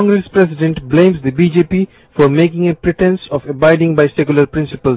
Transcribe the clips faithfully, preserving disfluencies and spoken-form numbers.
Congress president blames the B J P for making a pretense of abiding by secular principles.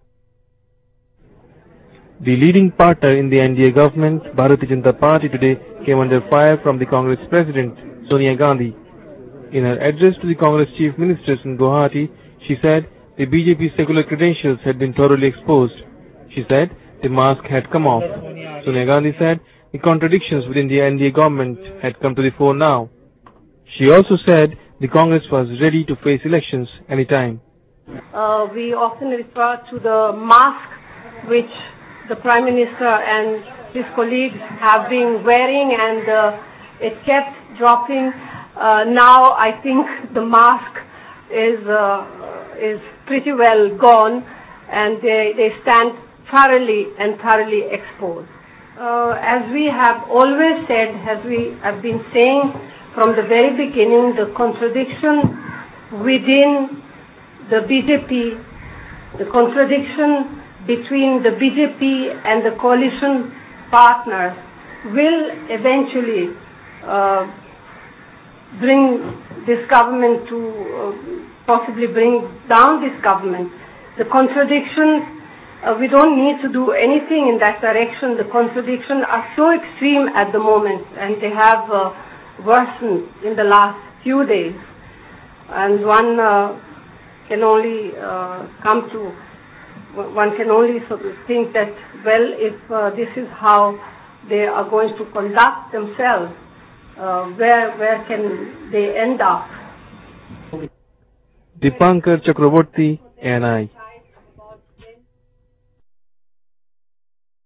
The leading partner in the N D A government, Bharatiya Janata Party, today came under fire from the Congress president, Sonia Gandhi. In her address to the Congress chief ministers in Guwahati, she said the B J P's secular credentials had been thoroughly exposed. She said the mask had come off. Sonia Gandhi said the contradictions within the N D A government had come to the fore now. She also said the Congress was ready to face elections anytime. Uh, we often refer to the mask which the Prime Minister and his colleagues have been wearing, and uh, it kept dropping. Uh, now I think the mask is uh, is pretty well gone, and they, they stand thoroughly and thoroughly exposed. Uh, as we have always said, as we have been saying from the very beginning, the contradiction within the B J P, the contradiction between the B J P and the coalition partners will eventually uh, bring this government to, uh, possibly bring down this government. The contradictions, uh, we don't need to do anything in that direction. The contradictions are so extreme at the moment, and they have uh, worsened in the last few days. And one uh, can only uh, come to One can only sort of think that, well, if uh, this is how they are going to conduct themselves, uh, where where can they end up? Dipankar Chakraborty, N I